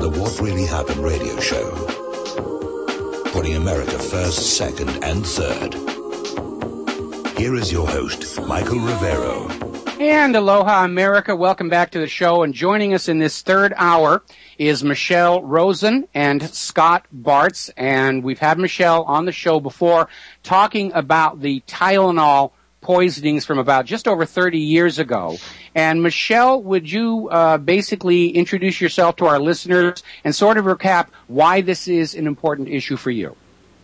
the What Really Happened radio show. Putting America first, second, and third. Here is your host, Michael Rivero. And aloha, America. Welcome back to the show. And joining us in this third hour is Michelle Rosen and Scott Bartz. And we've had Michelle on the show before talking about the Tylenol poisonings from about just over 30 years ago. And Michelle, would you basically introduce yourself to our listeners and sort of recap why this is an important issue for you?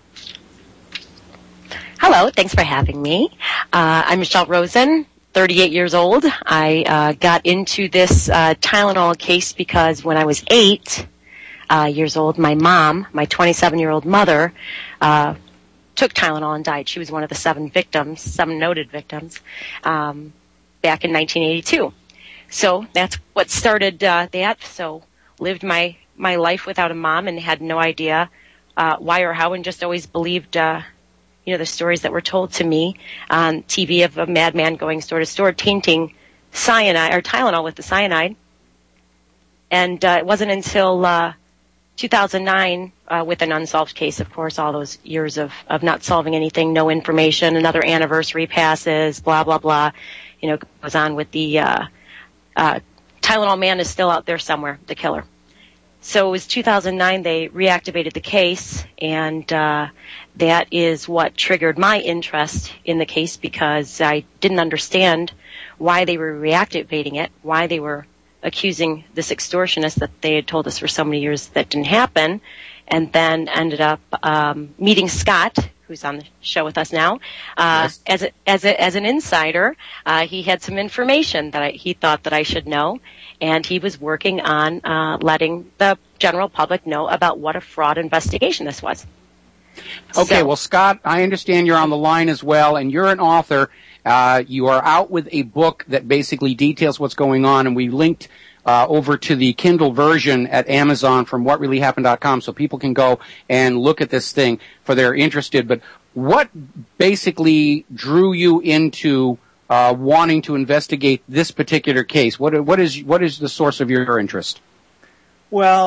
Hello, thanks for having me. I'm Michelle Rosen, 38 years old. I got into this Tylenol case because when I was 8 years old, my mom, my 27-year-old mother, took Tylenol and died. She was one of the 7 noted victims, back in 1982. So that's what started that. So lived my life without a mom and had no idea why or how, and just always believed the stories that were told to me on TV of a madman going store to store, tainting cyanide or Tylenol with the cyanide. And it wasn't until 2009, with an unsolved case, of course, all those years of not solving anything, no information, another anniversary passes, blah, blah, blah, goes on with the Tylenol man is still out there somewhere, the killer. So it was 2009 they reactivated the case, and that is what triggered my interest in the case, because I didn't understand why they were reactivating it, why they were accusing this extortionist that they had told us for so many years that didn't happen, and then ended up meeting Scott, who's on the show with us now, yes. as an insider. He had some information that he thought that I should know, and he was working on letting the general public know about what a fraud investigation this was. Okay, well, Scott, I understand you're on the line as well, and you're an author. You are out with a book that basically details what's going on, and we linked over to the Kindle version at Amazon from whatreallyhappened.com, so people can go and look at this thing for they're interested. But what basically drew you into wanting to investigate this particular case? What is the source of your interest? Well,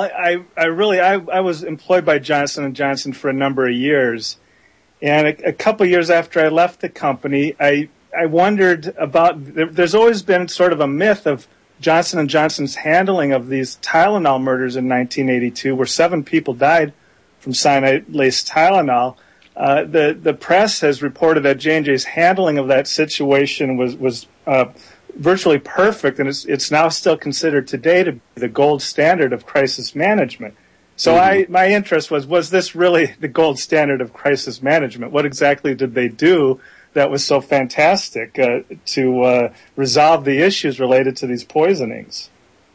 I was employed by Johnson & Johnson for a number of years, and a couple of years after I left the company, I wondered about, there's always been sort of a myth of Johnson & Johnson's handling of these Tylenol murders in 1982, where 7 people died from cyanide-laced Tylenol. The press has reported that J&J's handling of that situation was virtually perfect, and it's now still considered today to be the gold standard of crisis management. So my interest was this really the gold standard of crisis management? What exactly did they do that was so fantastic to resolve the issues related to these poisonings?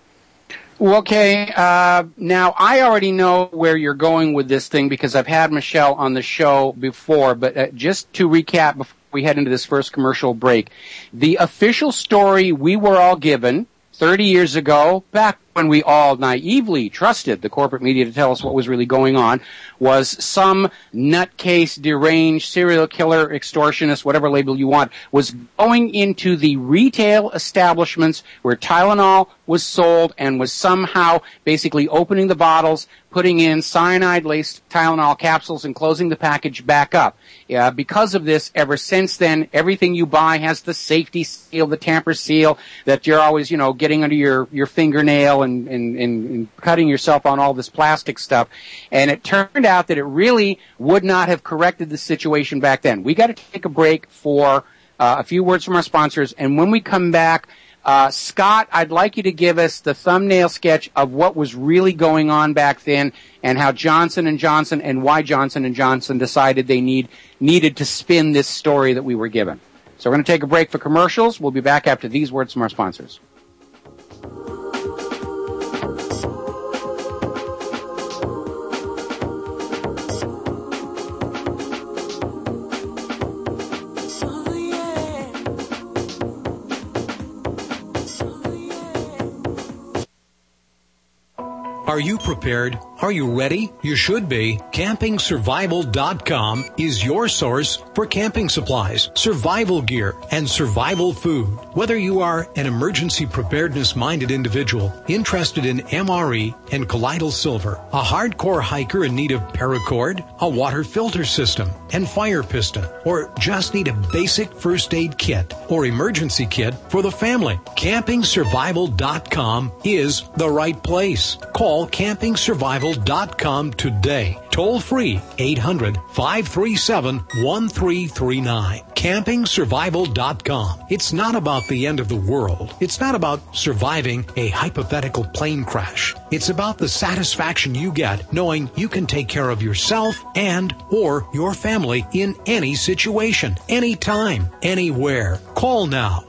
Well, okay, now I already know where you're going with this thing because I've had Michelle on the show before, but just to recap before we head into this first commercial break, the official story we were all given 30 years ago, back when we all naively trusted the corporate media to tell us what was really going on, was some nutcase, deranged, serial killer, extortionist, whatever label you want, was going into the retail establishments where Tylenol was sold and was somehow basically opening the bottles, putting in cyanide-laced Tylenol capsules and closing the package back up. Because of this, ever since then, everything you buy has the safety seal, the tamper seal that you're always, getting under your fingernail and cutting yourself on all this plastic stuff. And it turned out that it really would not have corrected the situation back then. We got to take a break for a few words from our sponsors, and when we come back, Scott, I'd like you to give us the thumbnail sketch of what was really going on back then and how Johnson & Johnson and why Johnson & Johnson decided they needed to spin this story that we were given. So we're going to take a break for commercials. We'll be back after these words from our sponsors. Are you prepared? Are you ready? You should be. CampingSurvival.com is your source for camping supplies, survival gear, and survival food. Whether you are an emergency preparedness-minded individual interested in MRE and colloidal silver, a hardcore hiker in need of paracord, a water filter system, and fire piston, or just need a basic first aid kit or emergency kit for the family, CampingSurvival.com is the right place. Call CampingSurvival.com today. Toll free 800-537-1339. CampingSurvival.com. It's not about the end of the world. It's not about surviving a hypothetical plane crash. It's about the satisfaction you get knowing you can take care of yourself and or your family in any situation, anytime, anywhere. Call now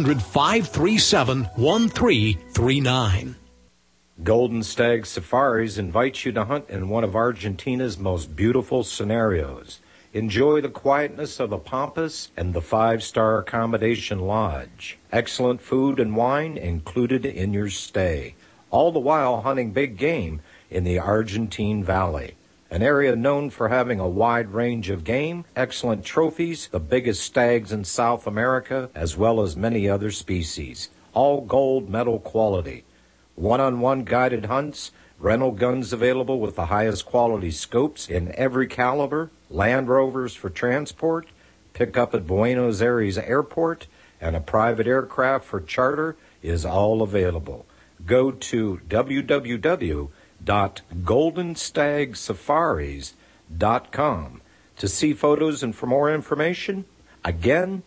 800-537-1339. Golden Stag Safaris invites you to hunt in one of Argentina's most beautiful scenarios. Enjoy the quietness of the Pampas and the 5-star accommodation lodge. Excellent food and wine included in your stay. All the while hunting big game in the Argentine Valley, an area known for having a wide range of game, excellent trophies, the biggest stags in South America, as well as many other species. All gold medal quality. One-on-one guided hunts, rental guns available with the highest quality scopes in every caliber, Land Rovers for transport, pick up at Buenos Aires Airport, and a private aircraft for charter is all available. Go to www.goldenstagsafaris.com to see photos and for more information. Again,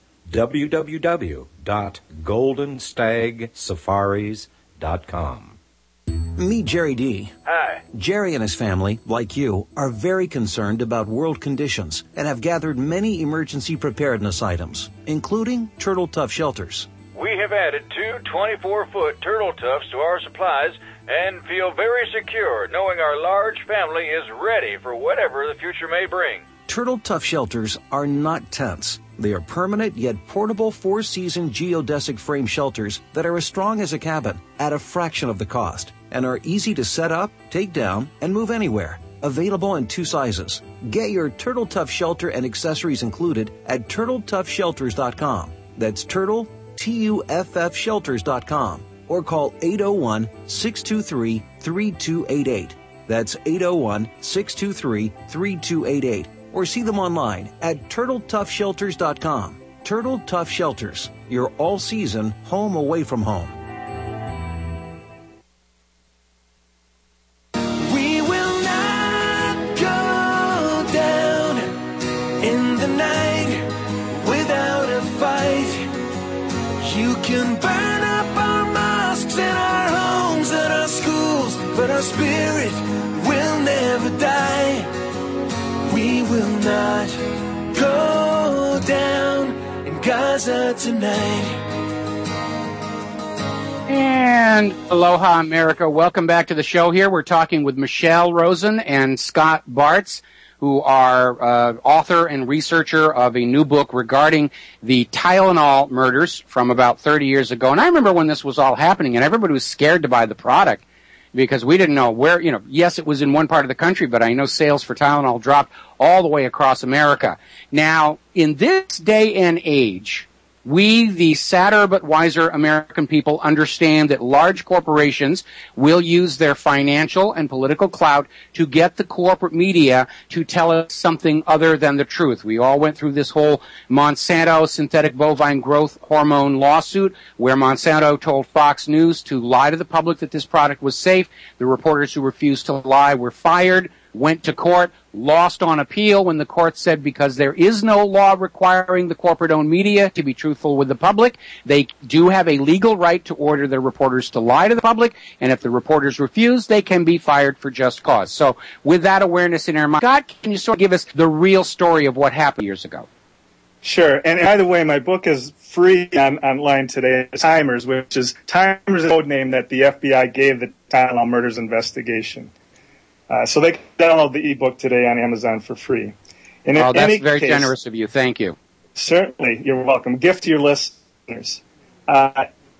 www.goldenstagsafaris.com. Meet Jerry D. Hi. Jerry and his family, like you, are very concerned about world conditions and have gathered many emergency preparedness items, including Turtle Tough shelters. We have added 2 24-foot Turtle Toughs to our supplies and feel very secure knowing our large family is ready for whatever the future may bring. Turtle Tough shelters are not tents. They are permanent yet portable 4-season geodesic frame shelters that are as strong as a cabin at a fraction of the cost and are easy to set up, take down, and move anywhere. Available in 2 sizes. Get your Turtle Tough shelter and accessories included at TurtleToughShelters.com. That's Turtle, TUFF Shelters.com. Or call 801-623-3288. That's 801-623-3288. Or see them online at TurtleToughShelters.com. Turtle Tough Shelters, your all-season home away from home. We will not go down in the night without a fight. You can burn up our mosques and our homes and our schools, but our spirit will never die. We will not go down in Gaza tonight. And aloha, America. Welcome back to the show here. We're talking with Michelle Rosen and Scott Bartz, who are author and researcher of a new book regarding the Tylenol murders from about 30 years ago. And I remember when this was all happening, and everybody was scared to buy the product because we didn't know where, yes, it was in one part of the country, but I know sales for Tylenol dropped all the way across America. Now, in this day and age, we, the sadder but wiser American people, understand that large corporations will use their financial and political clout to get the corporate media to tell us something other than the truth. We all went through this whole Monsanto synthetic bovine growth hormone lawsuit where Monsanto told Fox News to lie to the public that this product was safe. The reporters who refused to lie were fired, went to court, lost on appeal when the court said because there is no law requiring the corporate-owned media to be truthful with the public, they do have a legal right to order their reporters to lie to the public, and if the reporters refuse, they can be fired for just cause. So with that awareness in our mind, Scott, can you sort of give us the real story of what happened years ago? Sure. And by the way, my book is free online today. Timers, which is Timers, a code name that the FBI gave the Tylenol murders investigation. So they can download the ebook today on Amazon for free. And that's very generous of you. Thank you. Certainly. You're welcome. Gift to your listeners.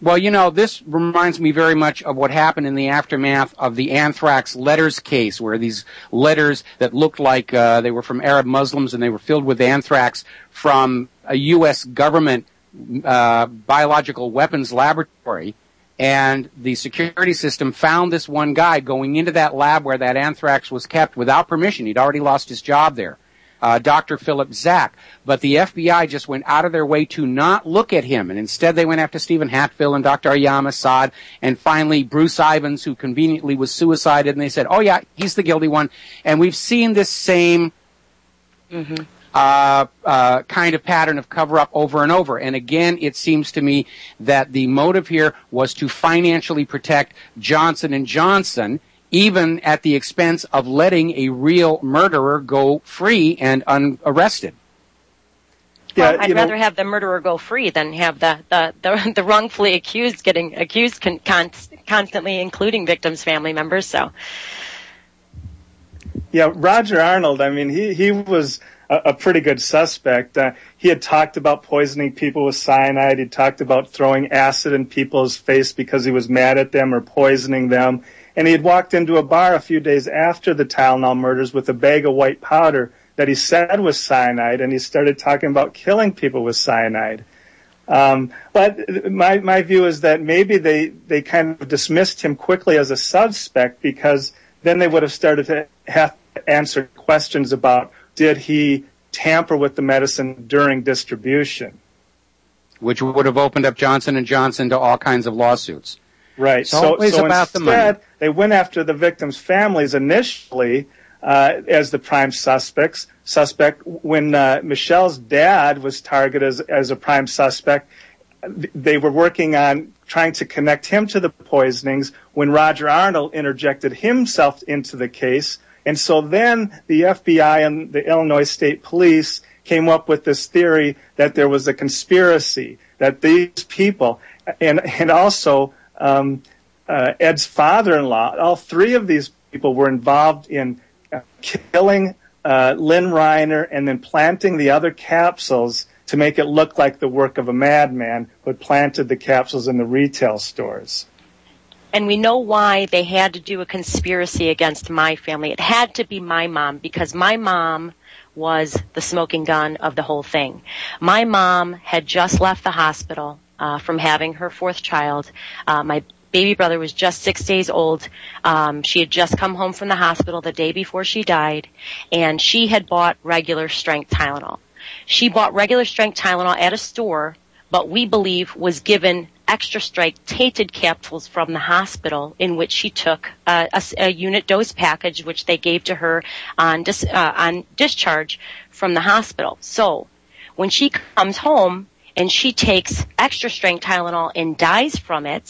Well, this reminds me very much of what happened in the aftermath of the anthrax letters case, where these letters that looked like they were from Arab Muslims and they were filled with anthrax from a U.S. government biological weapons laboratory. And the security system found this one guy going into that lab where that anthrax was kept without permission. He'd already lost his job there. Dr. Philip Zach. But the FBI just went out of their way to not look at him, and instead they went after Stephen Hatfield and Dr. Ayyam Assad, and finally Bruce Ivins, who conveniently was suicided, and they said, oh yeah, he's the guilty one. And we've seen this same kind of pattern of cover-up over and over. And again, it seems to me that the motive here was to financially protect Johnson & Johnson, even at the expense of letting a real murderer go free and unarrested. Well, I'd rather have the murderer go free than have the wrongfully accused getting accused constantly, including victims' family members. So, yeah, Roger Arnold. I mean, he was a pretty good suspect. He had talked about poisoning people with cyanide. He talked about throwing acid in people's face because he was mad at them or poisoning them. And he had walked into a bar a few days after the Tylenol murders with a bag of white powder that he said was cyanide, and he started talking about killing people with cyanide. But my view is that maybe they kind of dismissed him quickly as a suspect, because then they would have started to have to answer questions about, did he tamper with the medicine during distribution? Which would have opened up Johnson & Johnson to all kinds of lawsuits. Right. So instead, they went after the victims' families initially as the prime suspect. When Michelle's dad was targeted as a prime suspect, they were working on trying to connect him to the poisonings when Roger Arnold interjected himself into the case. And so then the FBI and the Illinois State Police came up with this theory that there was a conspiracy, that these people, and also Ed's father-in-law, all three of these people were involved in killing Lynn Reiner and then planting the other capsules to make it look like the work of a madman who had planted the capsules in the retail stores. And we know why they had to do a conspiracy against my family. It had to be my mom, because my mom was the smoking gun of the whole thing. My mom had just left the hospital from having her fourth child. My baby brother was just 6 days old. She had just come home from the hospital the day before she died, and she had bought regular strength Tylenol. She bought regular strength Tylenol at a store, but we believe was given extra strength tainted capsules from the hospital, in which she took a unit dose package, which they gave to her on discharge from the hospital. So when she comes home and she takes extra strength Tylenol and dies from it,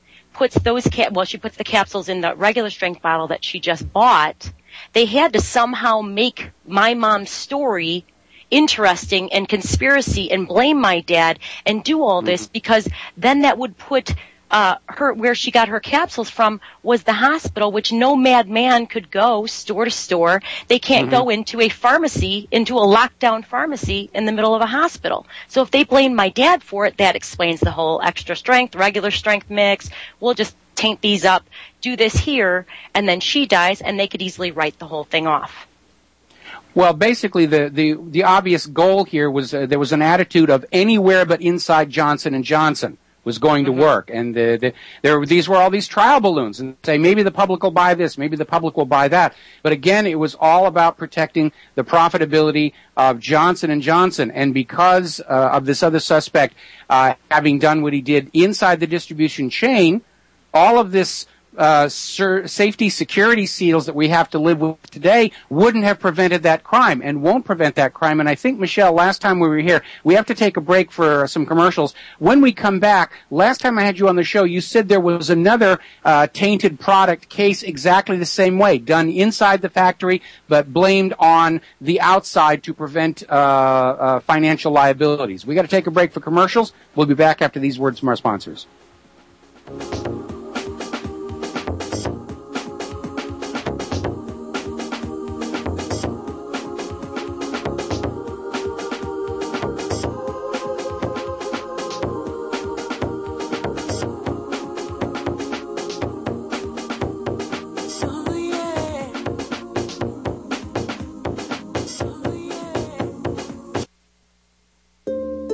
she puts the capsules in the regular strength bottle that she just bought. They had to somehow make my mom's story interesting and conspiracy and blame my dad and do all this, because then that would put her, where she got her capsules from was the hospital, which no madman could go store to store. They can't go into a pharmacy, into a lockdown pharmacy in the middle of a hospital. So if they blame my dad for it, that explains the whole extra strength, regular strength mix. We'll just taint these up, do this here, and then she dies, and they could easily write the whole thing off. Well, basically, the obvious goal here was there was an attitude of anywhere but inside Johnson & Johnson was going to work, and these were all these trial balloons, and say maybe the public will buy this, maybe the public will buy that. But again, it was all about protecting the profitability of Johnson & Johnson, and because of this other suspect having done what he did inside the distribution chain, all of this safety security seals that we have to live with today wouldn't have prevented that crime and won't prevent that crime. And I think, Michelle, last time we were here, we have to take a break for some commercials. When we come back, last time I had you on the show, you said there was another tainted product case exactly the same way, done inside the factory but blamed on the outside to prevent financial liabilities. We got to take a break for commercials. We'll be back after these words from our sponsors.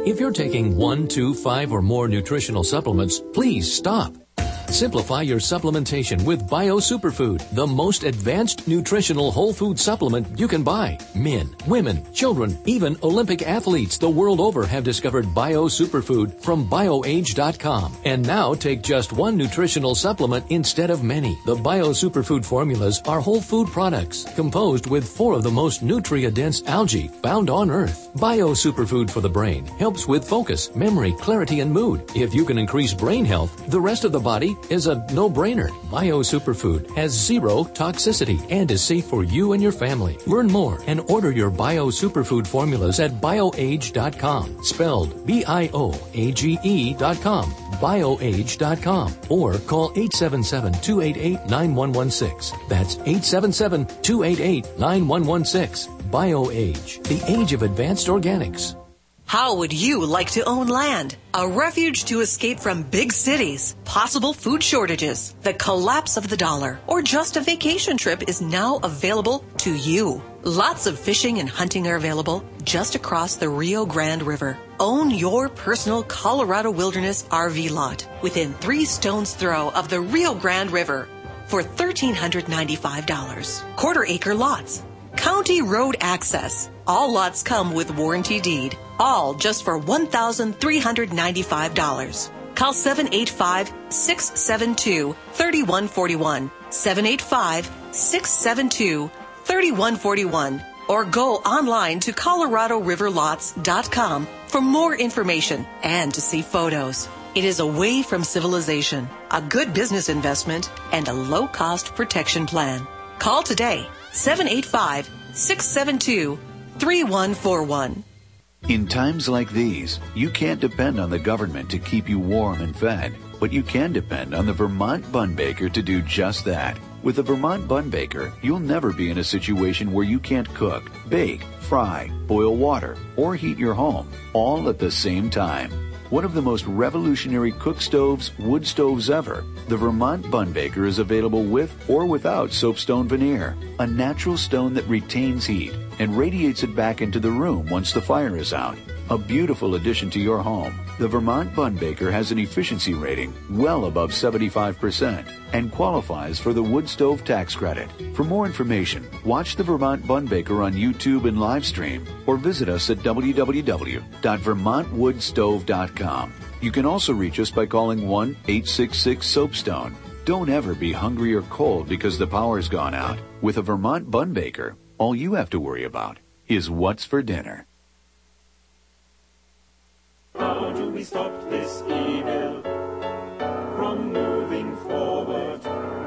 If you're taking 1, 2, 5, or more nutritional supplements, please stop. Simplify your supplementation with Bio Superfood, the most advanced nutritional whole food supplement you can buy. Men, women, children, even Olympic athletes the world over have discovered Bio Superfood from BioAge.com. And now take just one nutritional supplement instead of many. The Bio Superfood formulas are whole food products composed with 4 of the most nutrient-dense algae found on Earth. Bio Superfood for the brain helps with focus, memory, clarity, and mood. If you can increase brain health, the rest of the body is a no-brainer. Bio Superfood has 0 toxicity and is safe for you and your family. Learn more and order your Bio Superfood formulas at BioAge.com, spelled BIOAGE.com, BioAge.com, or call 877-288-9116. That's 877-288-9116. BioAge, the age of advanced organics. How would you like to own land? A refuge to escape from big cities, possible food shortages, the collapse of the dollar, or just a vacation trip is now available to you. Lots of fishing and hunting are available just across the Rio Grande River. Own your personal Colorado Wilderness RV lot within 3 stones throw of the Rio Grande River for $1,395. Quarter-acre lots. County road access. All lots come with warranty deed. All just for $1,395. Call 785-672-3141. 785-672-3141. Or go online to ColoradoRiverLots.com for more information and to see photos. It is away from civilization, a good business investment, and a low-cost protection plan. Call today. 785-672-3141. In times like these, you can't depend on the government to keep you warm and fed, but you can depend on the Vermont Bun Baker to do just that. With the Vermont Bun Baker, you'll never be in a situation where you can't cook, bake, fry, boil water, or heat your home, all at the same time. One of the most revolutionary cook stoves, wood stoves ever, the Vermont Bun Baker is available with or without soapstone veneer, a natural stone that retains heat and radiates it back into the room once the fire is out. A beautiful addition to your home. The Vermont Bun Baker has an efficiency rating well above 75% and qualifies for the wood stove tax credit. For more information, watch the Vermont Bun Baker on YouTube and live stream or visit us at www.vermontwoodstove.com. You can also reach us by calling 1-866-SOAPSTONE. Don't ever be hungry or cold because the power's gone out. With a Vermont Bun Baker, all you have to worry about is what's for dinner. How do we stop this evil from moving forward?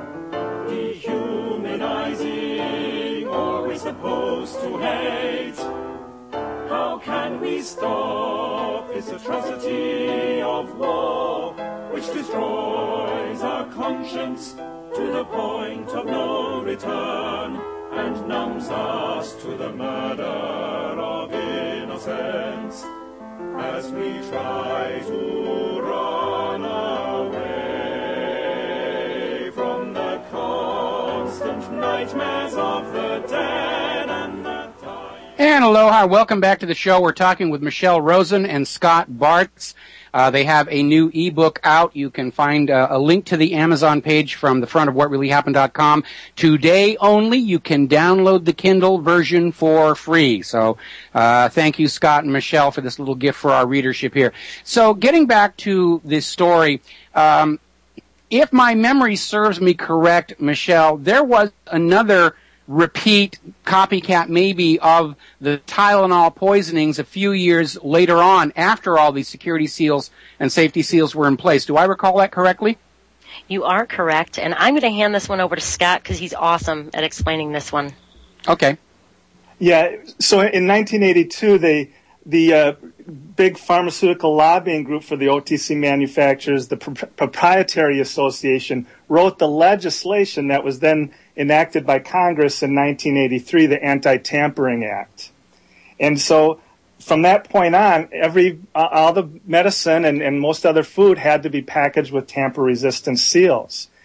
Dehumanizing, always opposed to hate. How can we stop this atrocity of war, which destroys our conscience to the point of no return and numbs us to the murder of innocence? As we try to run away from the constant nightmares of the dead and the dying. And aloha, welcome back to the show. We're talking with Michelle Rosen and Scott Bartz. They have a new ebook out. You can find a link to the Amazon page from the front of whatreallyhappened.com. Today only, you can download the Kindle version for free. So thank you, Scott and Michelle, for this little gift for our readership here. So getting back to this story, if my memory serves me correct, Michelle, there was another repeat copycat maybe of the Tylenol poisonings a few years later on after all these security seals and safety seals were in place. Do I recall that correctly? You are correct, and I'm going to hand this one over to Scott because he's awesome at explaining this one. Okay. Yeah, so in 1982, the big pharmaceutical lobbying group for the OTC manufacturers, the Proprietary Association, wrote the legislation that was then enacted by Congress in 1983, the Anti-Tampering Act. And so from that point on, all the medicine and most other food had to be packaged with tamper-resistant seals.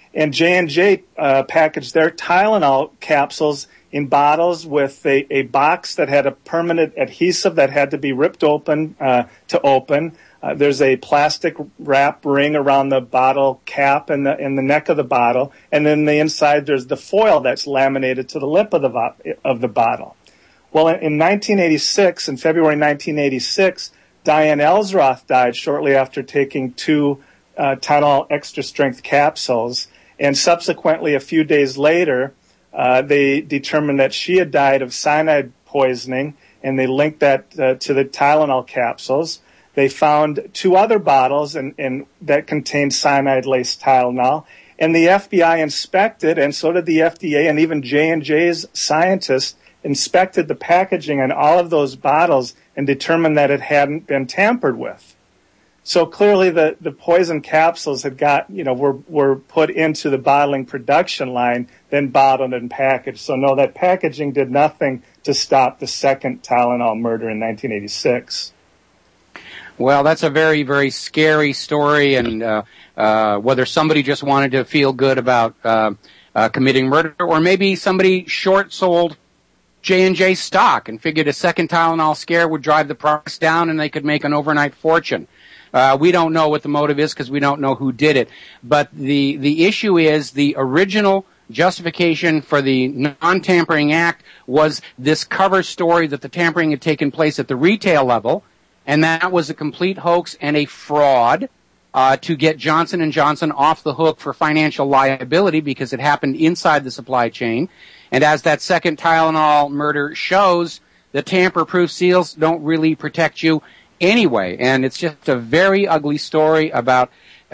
And J&J packaged their Tylenol capsules in bottles with a box that had a permanent adhesive that had to be ripped open to open. There's a plastic wrap ring around the bottle cap and the neck of the bottle, and then the inside there's the foil that's laminated to the lip of the bottle. Well, in 1986, in February 1986, Diane Ellsroth died shortly after taking 2 Tylenol extra strength capsules, and subsequently a few days later, they determined that she had died of cyanide poisoning, and they linked that to the Tylenol capsules. They found 2 other bottles and that contained cyanide-laced Tylenol, and the FBI inspected, and so did the FDA, and even J&J's scientists inspected the packaging on all of those bottles and determined that it hadn't been tampered with. So clearly the poison capsules had were put into the bottling production line, then bottled and packaged. So no, that packaging did nothing to stop the second Tylenol murder in 1986. Well, that's a very, very scary story, and whether somebody just wanted to feel good about committing murder, or maybe somebody short-sold J&J stock and figured a second Tylenol scare would drive the price down and they could make an overnight fortune. We don't know what the motive is because we don't know who did it. But the issue is the original justification for the Non-Tampering Act was this cover story that the tampering had taken place at the retail level, and that was a complete hoax and a fraud to get Johnson & Johnson off the hook for financial liability because it happened inside the supply chain. And as that second Tylenol murder shows, the tamper-proof seals don't really protect you anyway. And it's just a very ugly story about,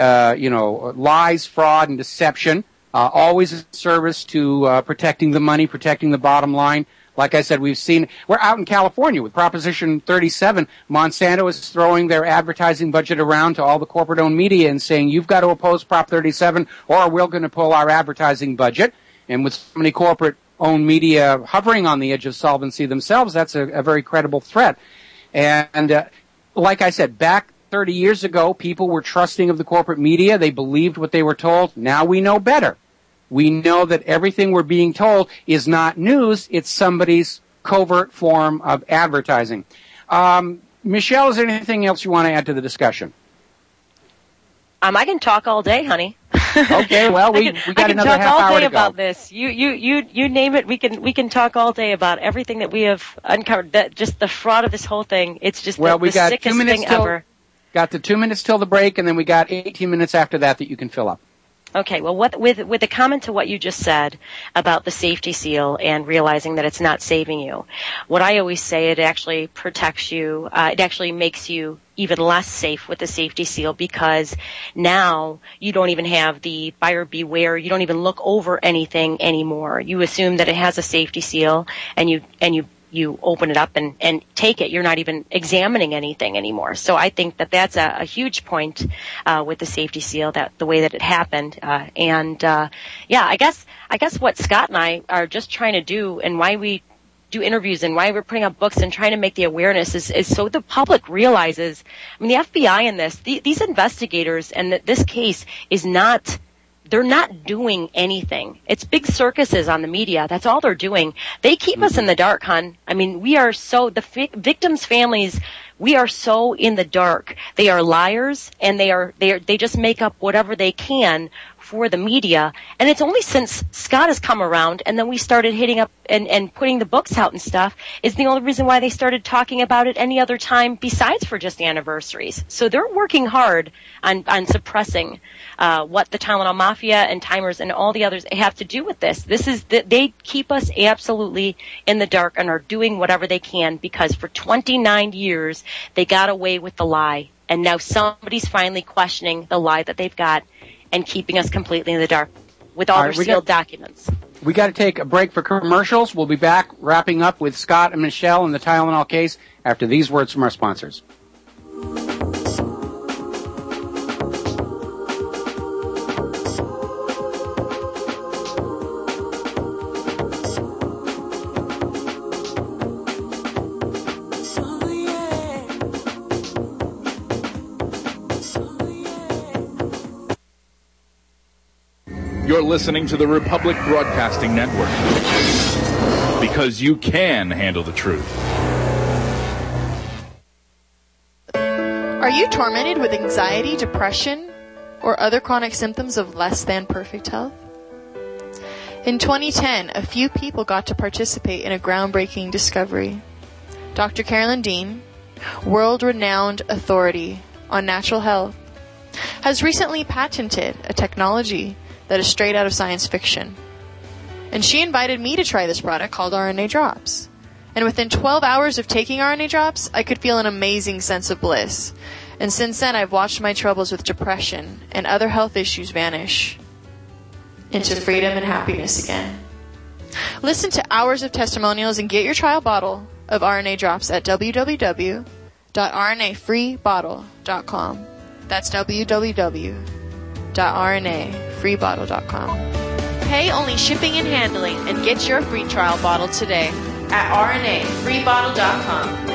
lies, fraud, and deception, always in service to protecting the money, protecting the bottom line. Like I said, we're out in California with Proposition 37. Monsanto is throwing their advertising budget around to all the corporate-owned media and saying, you've got to oppose Prop 37 or we're going to pull our advertising budget. And with so many corporate-owned media hovering on the edge of solvency themselves, that's a very credible threat. And like I said, back 30 years ago, people were trusting of the corporate media. They believed what they were told. Now we know better. We know that everything we're being told is not news. It's somebody's covert form of advertising. Michelle, is there anything else you want to add to the discussion? I can talk all day, honey. Okay, well, we got another half hour to go. I can talk all day about this. You name it. We can talk all day about everything that we have uncovered. Just the fraud of this whole thing. It's just the sickest thing ever. Got the 2 minutes till the break, and then we got 18 minutes after that you can fill up. Okay, well, with the comment to what you just said about the safety seal and realizing that it's not saving you, what I always say, it actually protects you. It actually makes you even less safe with the safety seal because now you don't even have the buyer beware. You don't even look over anything anymore. You assume that it has a safety seal, and you open it up and take it. You're not even examining anything anymore. So I think that that's a huge point with the safety seal, that the way that it happened. I guess what Scott and I are just trying to do, and why we do interviews and why we're putting up books and trying to make the awareness is so the public realizes. I mean, the FBI in this, these investigators and this case is not. They're not doing anything. It's big circuses on the media. That's all they're doing. They keep us in the dark, hon. I mean, we are so, the victims' families, we are so in the dark. They are liars, and they just make up whatever they can for the media. And it's only since Scott has come around and then we started hitting up and putting the books out and stuff is the only reason why they started talking about it any other time besides for just anniversaries. So they're working hard on suppressing what the Tylenol Mafia and Timers and all the others have to do with this. They keep us absolutely in the dark and are doing whatever they can because for 29 years they got away with the lie. And now somebody's finally questioning the lie that they've got and keeping us completely in the dark with all their sealed documents. We got to take a break for commercials. We'll be back wrapping up with Scott and Michelle in the Tylenol case after these words from our sponsors. listening to the Republic Broadcasting Network. Because you can handle the truth. Are you tormented with anxiety, depression, or other chronic symptoms of less than perfect health? In 2010, a few people got to participate in a groundbreaking discovery. Dr. Carolyn Dean, world-renowned authority on natural health, has recently patented a technology that is straight out of science fiction. And she invited me to try this product called RNA Drops. And within 12 hours of taking RNA Drops, I could feel an amazing sense of bliss. And since then, I've watched my troubles with depression and other health issues vanish into freedom and happiness again. Listen to hours of testimonials and get your trial bottle of RNA Drops at www.rnafreebottle.com. That's www.rnafreebottle.com. Pay only shipping and handling and get your free trial bottle today at rnafreebottle.com.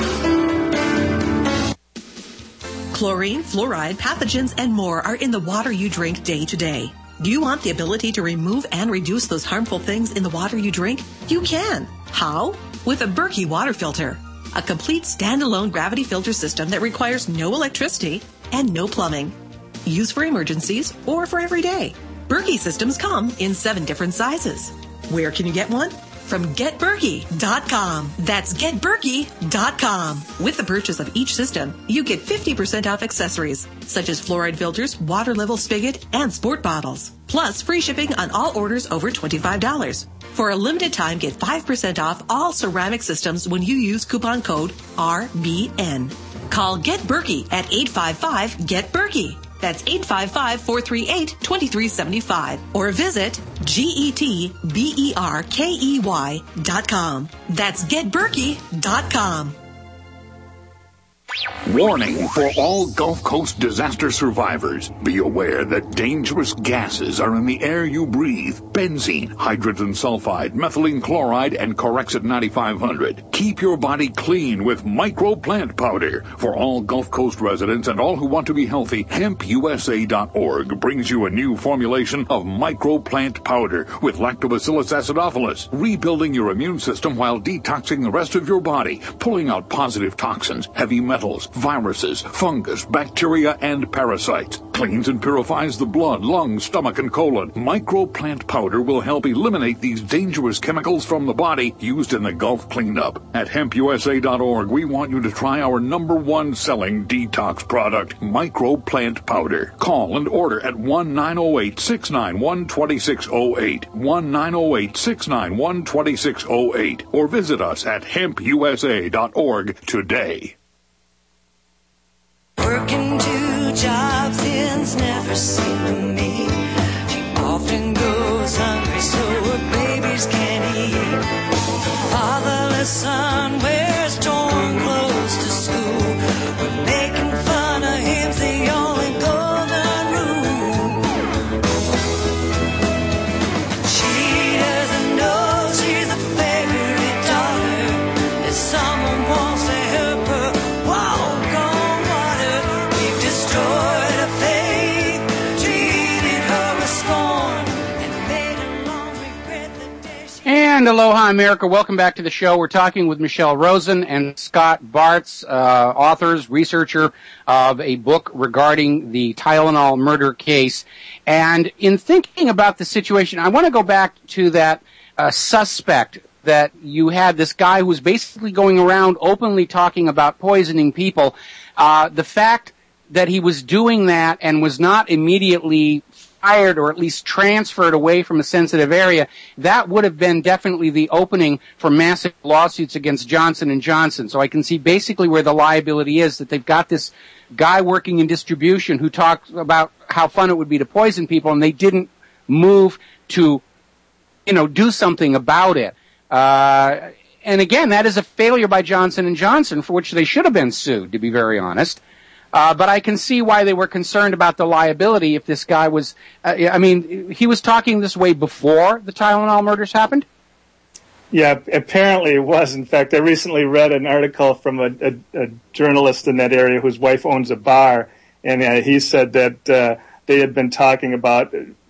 Chlorine, fluoride, pathogens, and more are in the water you drink day to day. Do you want the ability to remove and reduce those harmful things in the water you drink? You can. How? With a Berkey water filter. A complete standalone gravity filter system that requires no electricity and no plumbing. Used for emergencies or for every day. Berkey systems come in 7 different sizes. Where can you get one? From GetBerkey.com. That's GetBerkey.com. With the purchase of each system, you get 50% off accessories, such as fluoride filters, water level spigot, and sport bottles. Plus, free shipping on all orders over $25. For a limited time, get 5% off all ceramic systems when you use coupon code RBN. Call Get Berkey at 855-GET-BERKEY. That's 855-438-2375. Or visit GetBerkey.com. That's GetBerkey.com. Warning for all Gulf Coast disaster survivors. Be aware that dangerous gases are in the air you breathe. Benzene, hydrogen sulfide, methylene chloride, and Corexit 9500. Keep your body clean with Micro Plant Powder. For all Gulf Coast residents and all who want to be healthy, HempUSA.org brings you a new formulation of Micro Plant Powder with Lactobacillus acidophilus, rebuilding your immune system while detoxing the rest of your body, pulling out positive toxins, heavy metals, viruses, fungus, bacteria, and parasites. Cleans and purifies the blood, lungs, stomach, and colon. Micro Plant Powder will help eliminate these dangerous chemicals from the body used in the Gulf cleanup. At HempUSA.org, we want you to try our #1 selling detox product, Micro Plant Powder. Call and order at 1-908-691-2608, 1-908-691-2608, or visit us at HempUSA.org today. Working 2 jobs ends never seem to me. She often goes hungry so her babies can't eat. Fatherless son wears torn clothes to school. We're making fun of him's the only golden rule. She doesn't know she's a favorite daughter, that someone wants to help her walk on water. We've destroyed her faith, treated her with scorn, and made her long regret the day she... And aloha, America. Welcome back to the show. We're talking with Michelle Rosen and Scott Bartz, authors, researcher of a book regarding the Tylenol murder case. And in thinking about the situation, I want to go back to that suspect that you had, this guy who was basically going around openly talking about poisoning people. The fact that he was doing that and was not immediately fired or at least transferred away from a sensitive area, that would have been definitely the opening for massive lawsuits against Johnson & Johnson. So I can see basically where the liability is, that they've got this guy working in distribution who talks about how fun it would be to poison people, and they didn't move to, do something about it. And again, that is a failure by Johnson & Johnson, for which they should have been sued, to be very honest. But I can see why they were concerned about the liability if this guy was, he was talking this way before the Tylenol murders happened? Yeah, apparently it was. In fact, I recently read an article from a journalist in that area whose wife owns a bar, and he said that they had been talking about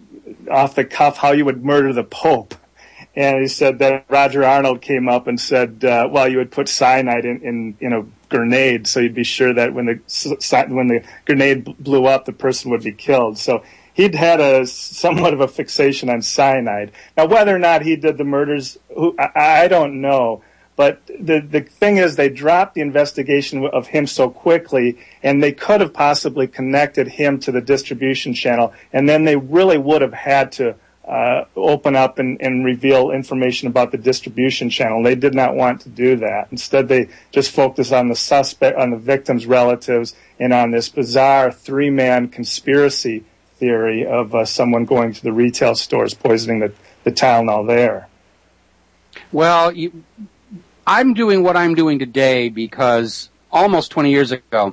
off the cuff how you would murder the Pope. And he said that Roger Arnold came up and said, well, you would put cyanide in a grenade, so you'd be sure that when the grenade blew up, the person would be killed. So he'd had somewhat of a fixation on cyanide. Now, whether or not he did the murders, I don't know. But the thing is, they dropped the investigation of him so quickly, and they could have possibly connected him to the distribution channel, and then they really would have had to open up and reveal information about the distribution channel. They did not want to do that. Instead, they just focused on the suspect, on the victim's relatives, and on this bizarre three-man conspiracy theory of someone going to the retail stores, poisoning the Tylenol there. Well, I'm doing what I'm doing today because almost 20 years ago,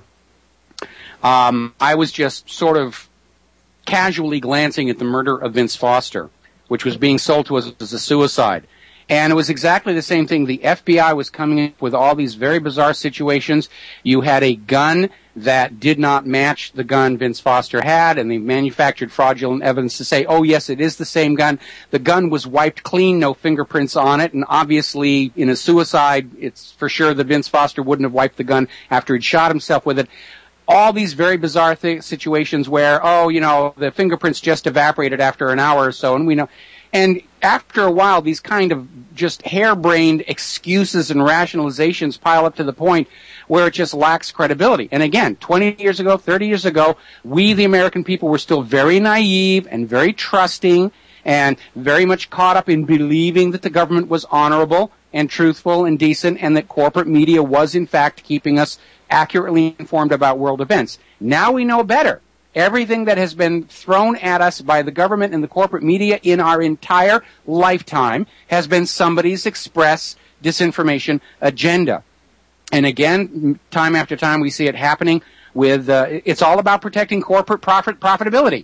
I was just sort of casually glancing at the murder of Vince Foster, which was being sold to us as a suicide. And it was exactly the same thing. The FBI was coming in with all these very bizarre situations. You had a gun that did not match the gun Vince Foster had, and they manufactured fraudulent evidence to say, oh, yes, it is the same gun. The gun was wiped clean, no fingerprints on it, and obviously in a suicide, it's for sure that Vince Foster wouldn't have wiped the gun after he'd shot himself with it. All these very bizarre situations where, the fingerprints just evaporated after an hour or so, and we know. And after a while, these kind of just harebrained excuses and rationalizations pile up to the point where it just lacks credibility. And again, 20 years ago, 30 years ago, we, the American people, were still very naive and very trusting and very much caught up in believing that the government was honorable and truthful and decent, and that corporate media was, in fact, keeping us accurately informed about world events. Now we know better. Everything that has been thrown at us by the government and the corporate media in our entire lifetime has been somebody's express disinformation agenda. And again, time after time, we see it happening with, it's all about protecting corporate profitability.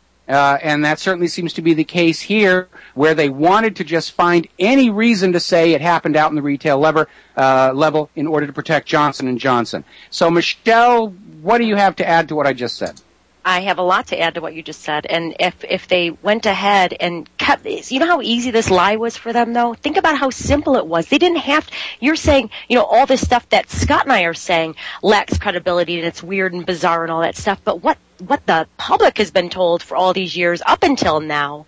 And that certainly seems to be the case here, where they wanted to just find any reason to say it happened out in the retail level in order to protect Johnson & Johnson. So, Michelle, what do you have to add to what I just said? I have a lot to add to what you just said. And if they went ahead and kept, you know how easy this lie was for them, though? Think about how simple it was. They didn't have to, you're saying, all this stuff that Scott and I are saying lacks credibility and it's weird and bizarre and all that stuff. But what the public has been told for all these years up until now,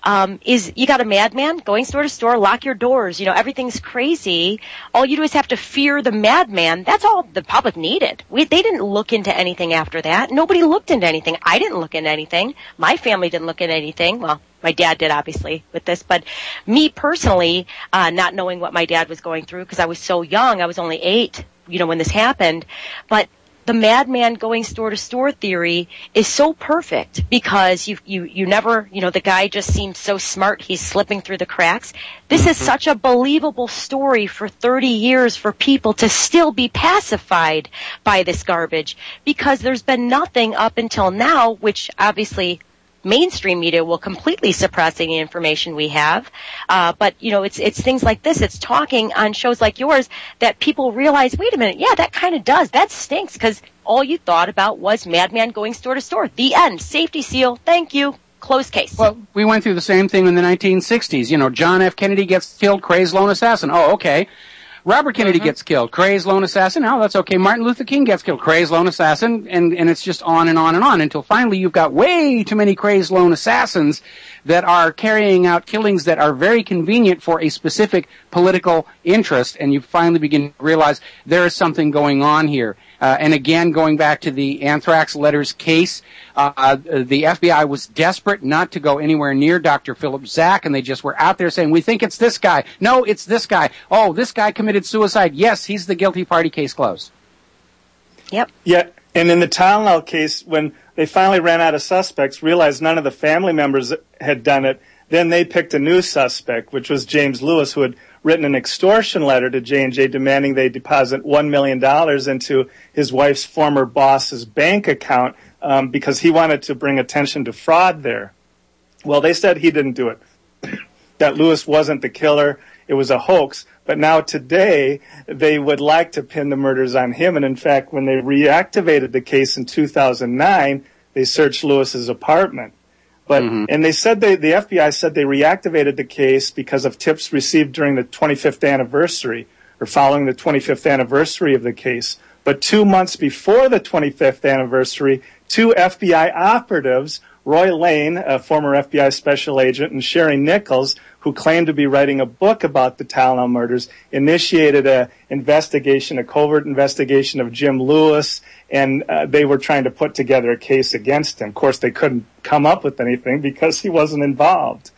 is you got a madman going store to store, lock your doors, everything's crazy. All you do is have to fear the madman. That's all the public needed. They didn't look into anything after that. Nobody looked into anything. I didn't look into anything. My family didn't look into anything. Well, my dad did, obviously, with this. But me personally, not knowing what my dad was going through because I was so young, I was only 8, when this happened. But the madman going store to store theory is so perfect because you never, the guy just seems so smart, he's slipping through the cracks. This is such a believable story for 30 years for people to still be pacified by this garbage because there's been nothing up until now, which obviously mainstream media will completely suppress any information we have. But, it's things like this. It's talking on shows like yours that people realize, wait a minute, yeah, that kind of does. That stinks because all you thought about was madman going store to store. The end. Safety seal. Thank you. Closed case. Well, we went through the same thing in the 1960s. John F. Kennedy gets killed, crazed lone assassin. Oh, okay. Robert Kennedy gets killed, crazed lone assassin. Oh, that's okay. Martin Luther King gets killed, crazed lone assassin, and it's just on and on and on until finally you've got way too many crazed lone assassins that are carrying out killings that are very convenient for a specific political interest, and you finally begin to realize there is something going on here. And again, going back to the anthrax letters case, the FBI was desperate not to go anywhere near Dr. Philip Zach, and they just were out there saying, we think it's this guy. No, it's this guy. Oh, this guy committed suicide. Yes, he's the guilty party. Case closed. Yep. Yeah, and in the Tylenol case, when they finally ran out of suspects, realized none of the family members had done it, then they picked a new suspect, which was James Lewis, who had written an extortion letter to J&J demanding they deposit $1 million into his wife's former boss's bank account because he wanted to bring attention to fraud there. Well, they said he didn't do it, that Lewis wasn't the killer. It was a hoax. But now today, they would like to pin the murders on him. And in fact, when they reactivated the case in 2009, they searched Lewis's apartment. But and they said the FBI said they reactivated the case because of tips received during the 25th anniversary or following the 25th anniversary of the case. But 2 months before the 25th anniversary, 2 FBI operatives, Roy Lane, a former FBI special agent, and Sherry Nichols, who claimed to be writing a book about the Talnau murders, initiated a covert investigation of Jim Lewis, and they were trying to put together a case against him. Of course, they couldn't come up with anything because he wasn't involved.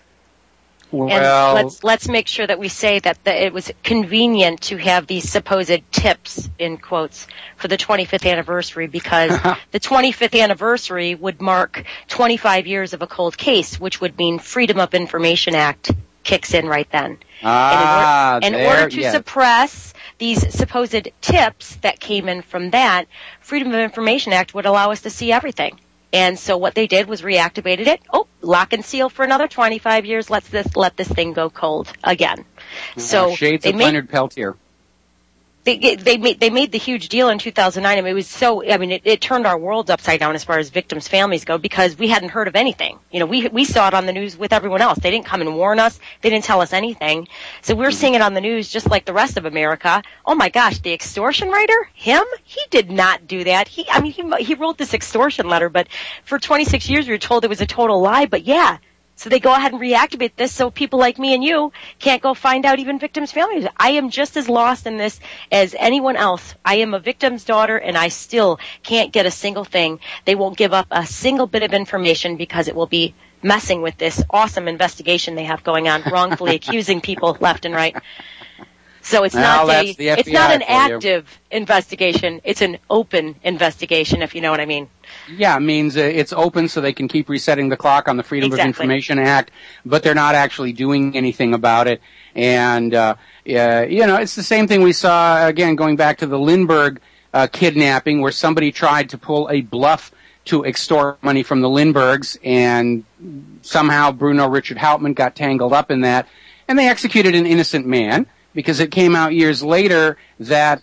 Well, and let's make sure that we say that it was convenient to have these supposed tips, in quotes, for the 25th anniversary, because the 25th anniversary would mark 25 years of a cold case, which would mean Freedom of Information Act kicks in right then. In order to suppress these supposed tips that came in from that, Freedom of Information Act would allow us to see everything. And so what they did was reactivated it. Oh, lock and seal for another 25 years. Let this thing go cold again. So shades of Leonard Peltier. They made the huge deal in 2009. I mean, it was so. I mean, it turned our world upside down as far as victims' families go, because we hadn't heard of anything. You know, we saw it on the news with everyone else. They didn't come and warn us. They didn't tell us anything. So we're seeing it on the news just like the rest of America. Oh my gosh, the extortion writer? Him? He did not do that. He wrote this extortion letter, but for 26 years we were told it was a total lie. But yeah. So they go ahead and reactivate this so people like me and you can't go find out even victims' families. I am just as lost in this as anyone else. I am a victim's daughter, and I still can't get a single thing. They won't give up a single bit of information because it will be messing with this awesome investigation they have going on, wrongfully accusing people left and right. So it's not an active investigation. It's an open investigation, if you know what I mean. Yeah, it means it's open so they can keep resetting the clock on the Freedom of Information Act, but they're not actually doing anything about it. And, it's the same thing we saw, again, going back to the Lindbergh kidnapping, where somebody tried to pull a bluff to extort money from the Lindberghs, and somehow Bruno Richard Hauptmann got tangled up in that, and they executed an innocent man, because it came out years later that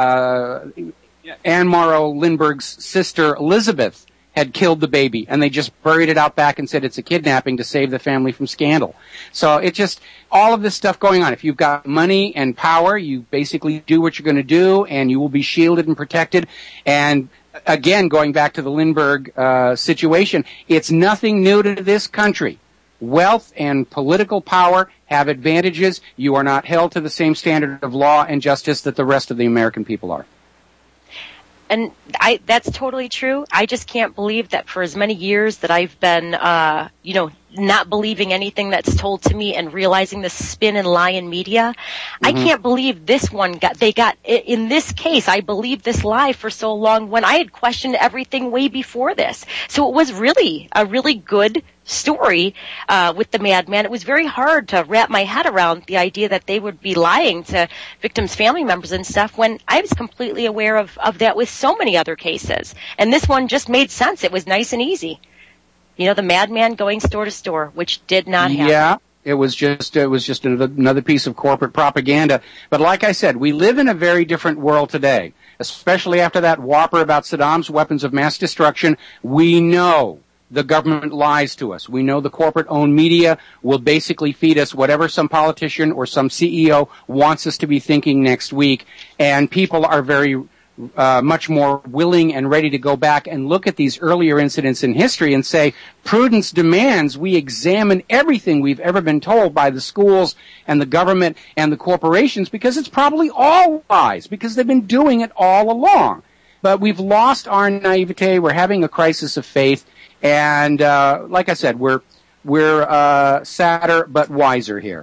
Anne Morrow Lindbergh's sister Elizabeth had killed the baby, and they just buried it out back and said it's a kidnapping to save the family from scandal. So it just, all of this stuff going on. If you've got money and power, you basically do what you're going to do, and you will be shielded and protected. And again, going back to the Lindbergh situation, it's nothing new to this country. Wealth and political power have advantages. You are not held to the same standard of law and justice that the rest of the American people are. And that's totally true. I just can't believe that for as many years that I've been, not believing anything that's told to me and realizing the spin and lie in media. I can't believe this one in this case, I believed this lie for so long when I had questioned everything way before this. So it was really a really good story with the madman. It was very hard to wrap my head around the idea that they would be lying to victims' family members and stuff, when I was completely aware of that with so many other cases. And this one just made sense. It was nice and easy. You know, the madman going store to store, which did not happen. Yeah, it was just another piece of corporate propaganda. But like I said, we live in a very different world today, especially after that whopper about Saddam's weapons of mass destruction. We know the government lies to us. We know the corporate-owned media will basically feed us whatever some politician or some CEO wants us to be thinking next week, and people are very much more willing and ready to go back and look at these earlier incidents in history and say, prudence demands we examine everything we've ever been told by the schools and the government and the corporations, because it's probably all lies, because they've been doing it all along. But we've lost our naivete. We're having a crisis of faith. And like I said, we're sadder but wiser here.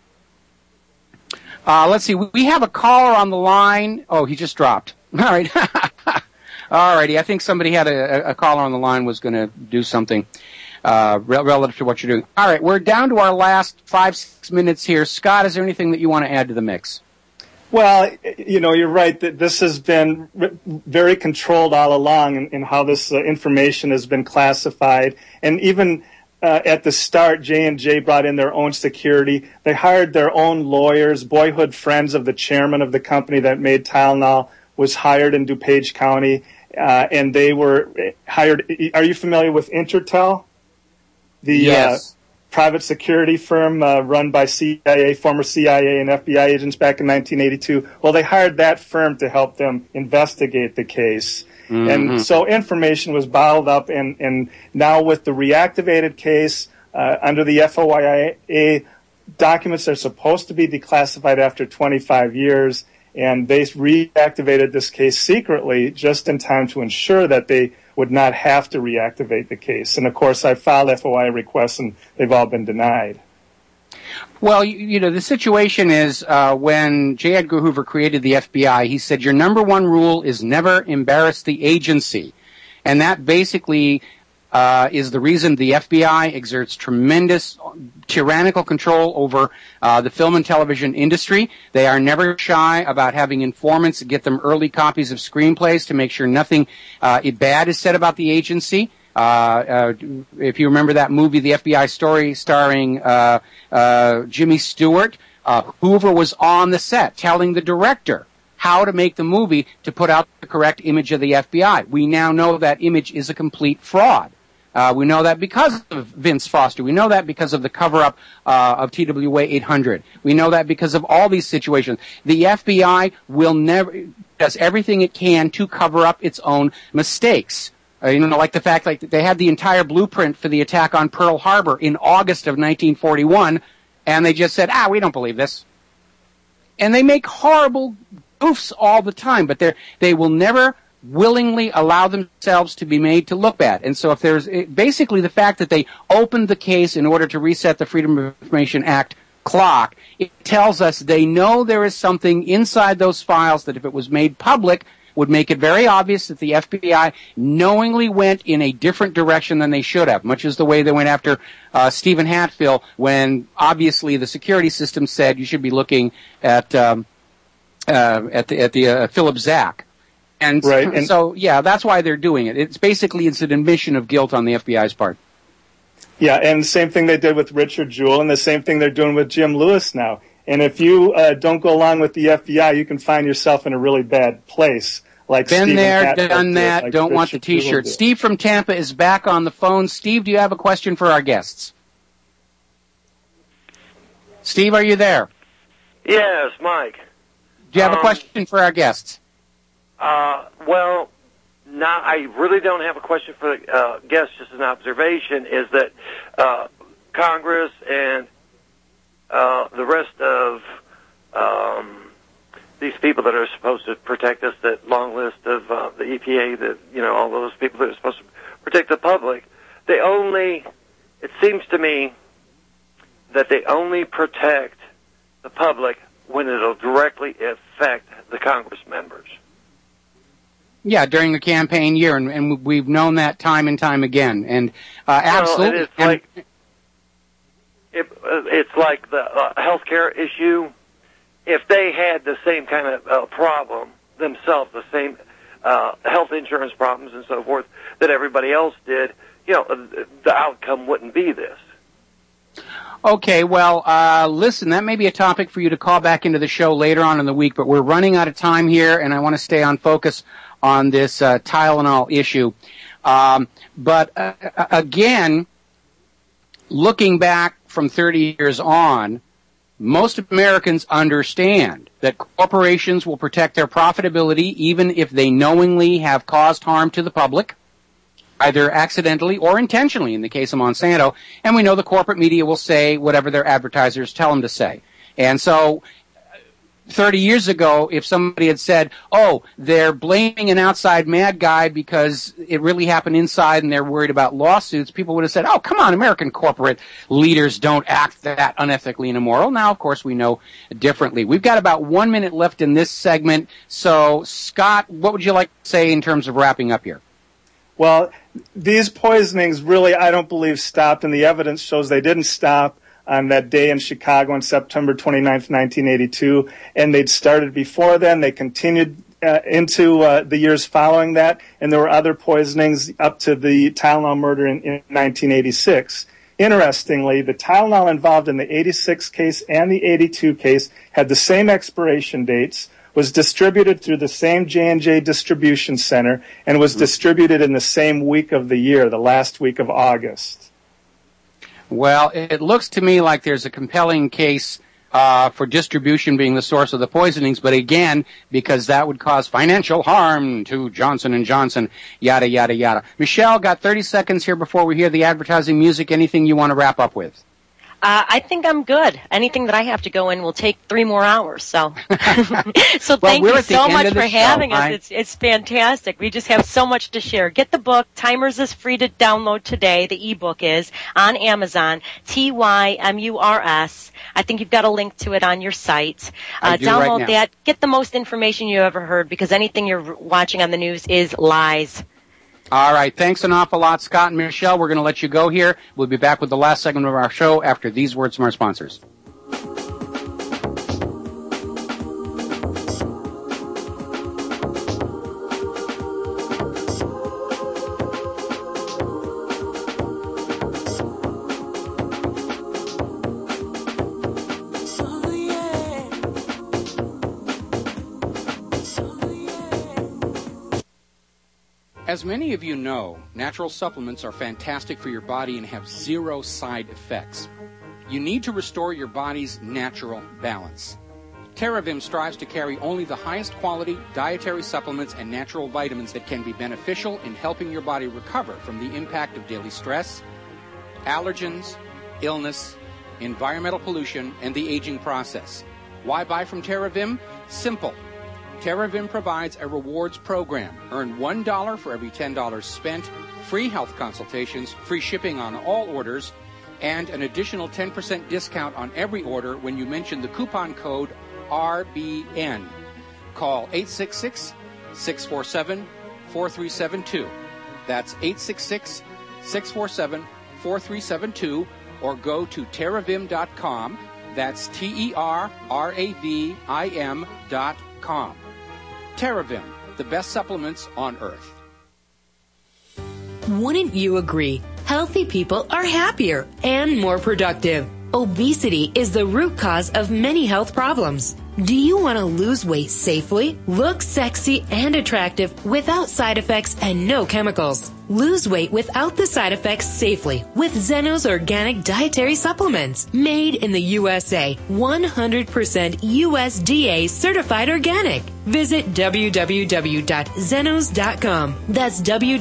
Let's see. We have a caller on the line. Oh, he just dropped. All right. All righty. I think somebody had a caller on the line was going to do something relative to what you're doing. All right. We're down to our last 5-6 minutes here. Scott, is there anything that you want to add to the mix? Well, you're right that this has been very controlled all along in how this information has been classified. And even at the start, J&J brought in their own security. They hired their own lawyers. Boyhood friends of the chairman of the company that made Tylenol was hired in DuPage County, and they were hired. Are you familiar with Intertel? the private security firm run by former CIA and FBI agents back in 1982. Well, they hired that firm to help them investigate the case. Mm-hmm. And so information was bottled up, and now with the reactivated case under the FOIA, documents are supposed to be declassified after 25 years, and they reactivated this case secretly just in time to ensure that they would not have to reactivate the case. And, of course, I filed FOIA requests, and they've all been denied. Well, the situation is when J. Edgar Hoover created the FBI, he said, your number one rule is never embarrass the agency. And that basically is the reason the FBI exerts tremendous tyrannical control over the film and television industry. They are never shy about having informants get them early copies of screenplays to make sure nothing bad is said about the agency. If you remember that movie, The FBI Story, starring Jimmy Stewart, Hoover was on the set telling the director how to make the movie to put out the correct image of the FBI. We now know that image is a complete fraud. We know that because of Vince Foster. We know that because of the cover-up of TWA 800. We know that because of all these situations. The FBI does everything it can to cover up its own mistakes. Like the fact that they had the entire blueprint for the attack on Pearl Harbor in August of 1941, and they just said, we don't believe this. And they make horrible goofs all the time, but they will never willingly allow themselves to be made to look bad. And so if there's basically the fact that they opened the case in order to reset the Freedom of Information Act clock, it tells us they know there is something inside those files that if it was made public would make it very obvious that the FBI knowingly went in a different direction than they should have, much as the way they went after Stephen Hatfield when obviously the security system said you should be looking at the Philip Zack. And so, that's why they're doing it. It's an admission of guilt on the FBI's part. Yeah, and the same thing they did with Richard Jewell, and the same thing they're doing with Jim Lewis now. And if you don't go along with the FBI, you can find yourself in a really bad place. Like been Stephen there, Hatfield done that, like don't Richard want the T-shirt. Steve from Tampa is back on the phone. Steve, do you have a question for our guests? Steve, are you there? Yes, Mike. Do you have a question for our guests? Well, I really don't have a question for the guests, just an observation, is that Congress and the rest of these people that are supposed to protect us, that long list of the EPA, that, all those people that are supposed to protect the public, it seems to me that they only protect the public when it'll directly affect the Congress members. Yeah, during the campaign year, and we've known that time and time again. And absolutely, it's like the healthcare issue. If they had the same kind of problem themselves, the same health insurance problems and so forth that everybody else did, the outcome wouldn't be this. Okay, well, listen, that may be a topic for you to call back into the show later on in the week, but we're running out of time here, and I want to stay on focus on this Tylenol issue. But again, looking back from 30 years on, most Americans understand that corporations will protect their profitability even if they knowingly have caused harm to the public, either accidentally or intentionally in the case of Monsanto, and we know the corporate media will say whatever their advertisers tell them to say. And so 30 years ago, if somebody had said, they're blaming an outside mad guy because it really happened inside and they're worried about lawsuits, people would have said, come on, American corporate leaders don't act that unethically and immoral. Now, of course, we know differently. We've got about 1 minute left in this segment. So, Scott, what would you like to say in terms of wrapping up here? Well, these poisonings really, I don't believe, stopped, and the evidence shows they didn't stop on that day in Chicago on September 29th, 1982, and they'd started before then. They continued into the years following that, and there were other poisonings up to the Tylenol murder in 1986. Interestingly, the Tylenol involved in the 86 case and the 82 case had the same expiration dates, was distributed through the same J&J distribution center, and was distributed in the same week of the year, the last week of August. Well, it looks to me like there's a compelling case for distribution being the source of the poisonings, but again, because that would cause financial harm to Johnson & Johnson, yada, yada, yada. Michelle, got 30 seconds here before we hear the advertising music. Anything you want to wrap up with? I think I'm good. Anything that I have to go in will take 3 more hours. So, so Well, thank we're you at the so end much of the for show, having us. right? It's fantastic. We just have so much to share. Get the book. Timers is free to download today. The ebook is on Amazon. TYMURS. I think you've got a link to it on your site. I do Download right now. that. Get the most information you ever heard, because anything you're watching on the news is lies. All right. Thanks an awful lot, Scott and Michelle. We're going to let you go here. We'll be back with the last segment of our show after these words from our sponsors. As many of you know, natural supplements are fantastic for your body and have 0 side effects. You need to restore your body's natural balance. TerraVim strives to carry only the highest quality dietary supplements and natural vitamins that can be beneficial in helping your body recover from the impact of daily stress, allergens, illness, environmental pollution, and the aging process. Why buy from TerraVim? Simple. TerraVim provides a rewards program. Earn $1 for every $10 spent, free health consultations, free shipping on all orders, and an additional 10% discount on every order when you mention the coupon code RBN. Call 866-647-4372. That's 866-647-4372, or go to terravim.com. That's TerraVim.com. TerraVim, the best supplements on earth. Wouldn't you agree? Healthy people are happier and more productive. Obesity is the root cause of many health problems. Do you want to lose weight safely, look sexy and attractive without side effects and no chemicals? Lose weight without the side effects safely with Zeno's organic dietary supplements. Made in the USA, 100% USDA certified organic. Visit www.zenos.com. That's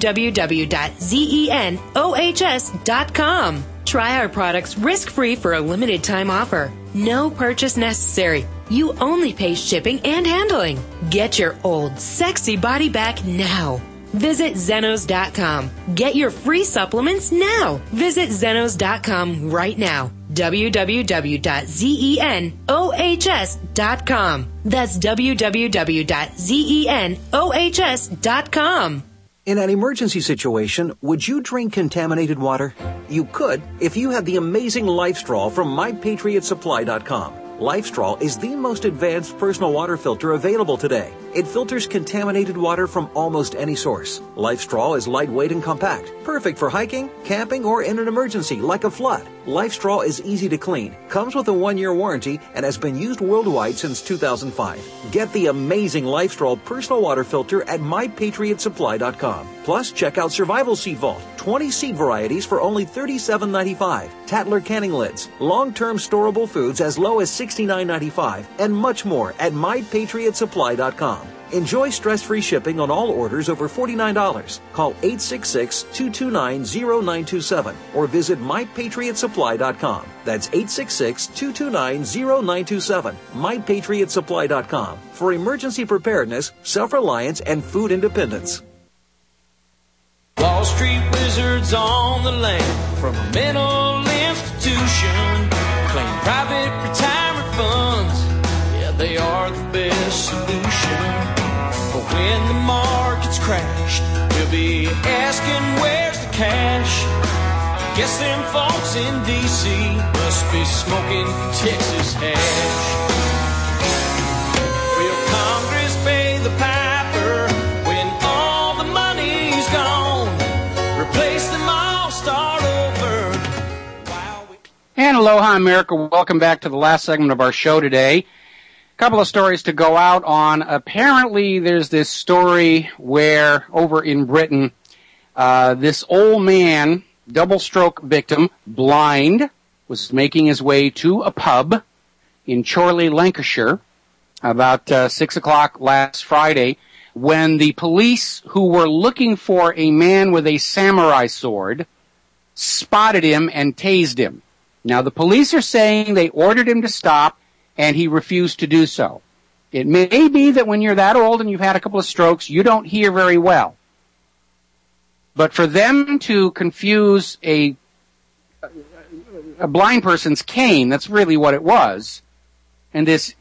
www.zenos.com. Try our products risk-free for a limited time offer. No purchase necessary. You only pay shipping and handling. Get your old, sexy body back now. Visit Zenos.com. Get your free supplements now. Visit Zenos.com right now. www.zenos.com. That's www.zenos.com. In an emergency situation, would you drink contaminated water? You could if you had the amazing LifeStraw from MyPatriotSupply.com. LifeStraw is the most advanced personal water filter available today. It filters contaminated water from almost any source. LifeStraw is lightweight and compact, perfect for hiking, camping, or in an emergency like a flood. LifeStraw is easy to clean, comes with a 1-year warranty, and has been used worldwide since 2005. Get the amazing LifeStraw personal water filter at MyPatriotSupply.com. Plus, check out Survival Seed Vault, 20 seed varieties for only $37.95, Tatler canning lids, long-term storable foods as low as $69.95, and much more at MyPatriotSupply.com. Enjoy stress-free shipping on all orders over $49. Call 866-229-0927 or visit MyPatriotSupply.com. That's 866-229-0927. MyPatriotSupply.com for emergency preparedness, self-reliance, and food independence. Wall Street wizards on the land from a mental institution. Claim private retirement funds. Yeah, they are the best solution. But when the markets crash, we'll be asking where's the cash. Guess them folks in D.C. must be smoking Texas hash. Will Congress pay the piper when all the money's gone? Replace them all, start over. And aloha, America. Welcome back to the last segment of our show today. Couple of stories to go out on. Apparently, there's this story where over in Britain, this old man double stroke victim, blind, was making his way to a pub in Chorley, Lancashire, about 6 o'clock last Friday, when the police, who were looking for a man with a samurai sword, spotted him and tased him. Now, the police are saying they ordered him to stop, and he refused to do so. It may be that when you're that old and you've had a couple of strokes, you don't hear very well. But for them to confuse a blind person's cane, that's really what it was, and this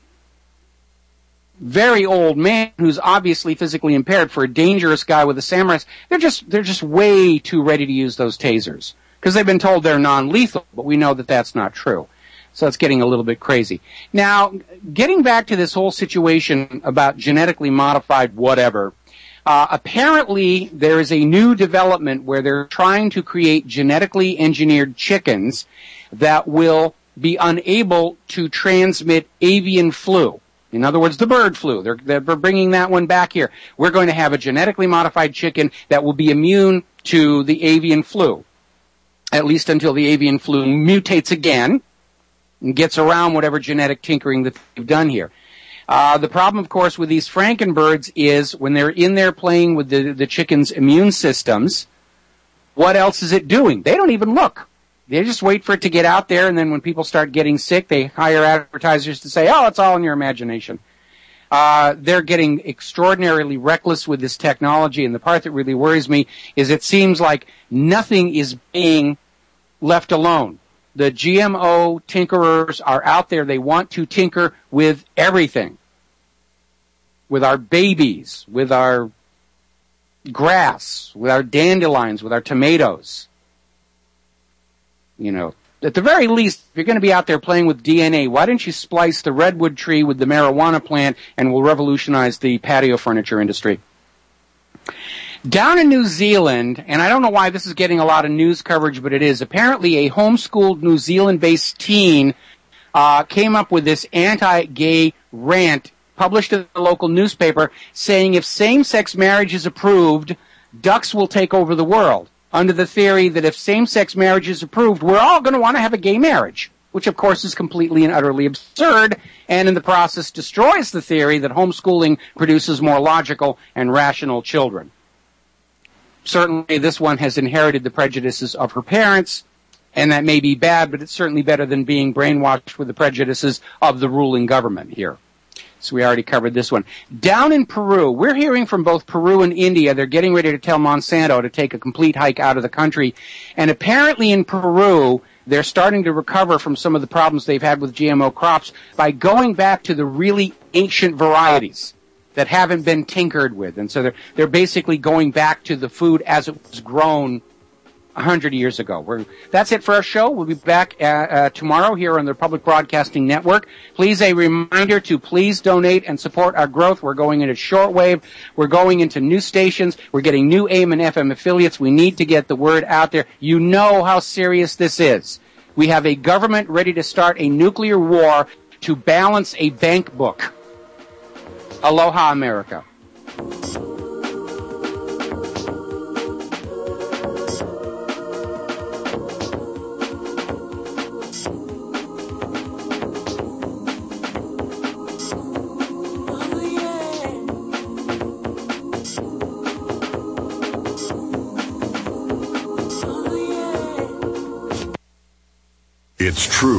very old man who's obviously physically impaired for a dangerous guy with a samurai, they're just way too ready to use those tasers because they've been told they're non-lethal, but we know that that's not true. So it's getting a little bit crazy. Now, getting back to this whole situation about genetically modified whatever, apparently there is a new development where they're trying to create genetically engineered chickens that will be unable to transmit avian flu. In other words, the bird flu. They're bringing that one back here. We're going to have a genetically modified chicken that will be immune to the avian flu, at least until the avian flu mutates again and gets around whatever genetic tinkering that they've done here. The problem, of course, with these Frankenbirds is when they're in there playing with the chicken's immune systems, what else is it doing? They don't even look. They just wait for it to get out there, and then when people start getting sick, they hire advertisers to say, oh, it's all in your imagination. They're getting extraordinarily reckless with this technology, and the part that really worries me is it seems like nothing is being left alone. The GMO tinkerers are out there. They want to tinker with everything. With our babies, with our grass, with our dandelions, with our tomatoes. You know, at the very least, if you're going to be out there playing with DNA, why don't you splice the redwood tree with the marijuana plant and we'll revolutionize the patio furniture industry. Down in New Zealand, and I don't know why this is getting a lot of news coverage, but it is, apparently a homeschooled New Zealand-based teen came up with this anti-gay rant published in the local newspaper saying if same-sex marriage is approved, ducks will take over the world, under the theory that if same-sex marriage is approved, we're all going to want to have a gay marriage, which of course is completely and utterly absurd, and in the process destroys the theory that homeschooling produces more logical and rational children. Certainly this one has inherited the prejudices of her parents, and that may be bad, but it's certainly better than being brainwashed with the prejudices of the ruling government here. So we already covered this one. Down in Peru, we're hearing from both Peru and India, they're getting ready to tell Monsanto to take a complete hike out of the country. And apparently in Peru, they're starting to recover from some of the problems they've had with GMO crops by going back to the really ancient varieties that haven't been tinkered with. And so they're basically going back to the food as it was grown 100 years ago. That's it for our show. We'll be back tomorrow here on the Public Broadcasting Network. Please, a reminder to please donate and support our growth. We're going into shortwave. We're going into new stations. We're getting new AM and FM affiliates. We need to get the word out there. You know how serious this is. We have a government ready to start a nuclear war to balance a bank book. Aloha, America. It's true.